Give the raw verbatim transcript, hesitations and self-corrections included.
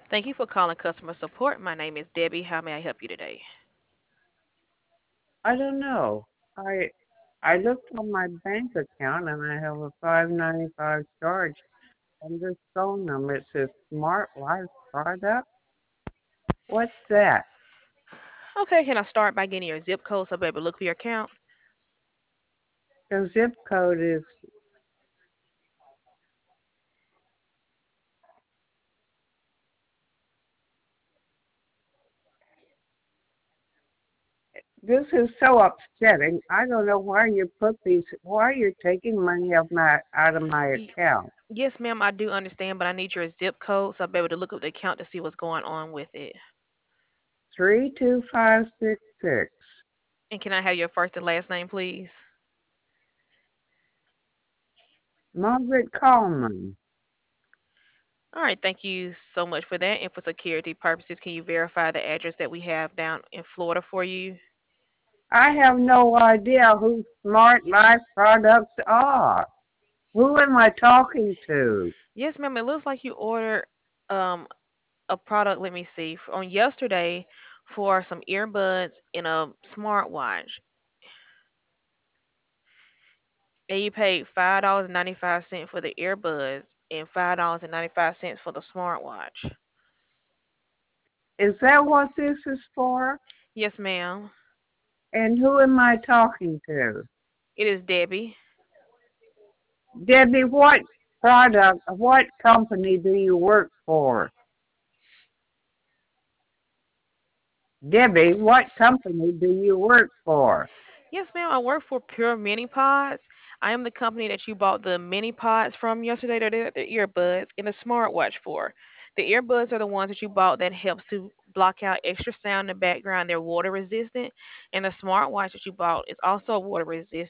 Thank you for calling customer support. My name is Debbie. How may I help you today? I don't know. I I looked on my bank account and I have a five ninety five charge on this phone number. It says Smart Life Product. What's that? Okay, can I start by getting your zip code so I'll be able to look for your account? The zip code is this is so upsetting. I don't know why you put these why you're taking money of my out of my Y- account. yes, ma'am, I do understand, but I need your zip code so I'll be able to look up the account to see what's going on with it. Three two five six six. And can I have your first and last name, please? Margaret Coleman. All right, thank you so much for that. And for security purposes, can you verify the address that we have down in Florida for you? I have no idea who Smart Life Products are. Who am I talking to? Yes, ma'am, it looks like you ordered um a product, let me see, f- on yesterday for some earbuds and a smartwatch. And you paid five dollars and ninety five cents for the earbuds and five dollars and ninety five cents for the smartwatch. Is that what this is for? Yes, ma'am. And who am I talking to? It is Debbie. Debbie, what product, what company do you work for? Debbie, what company do you work for? Yes, ma'am. I work for Pure Mini Pods. I am the company that you bought the mini pods from yesterday. They're the earbuds and the smartwatch for. The earbuds are the ones that you bought that helps to block out extra sound in the background. They're water resistant, and the smartwatch that you bought is also water resistant.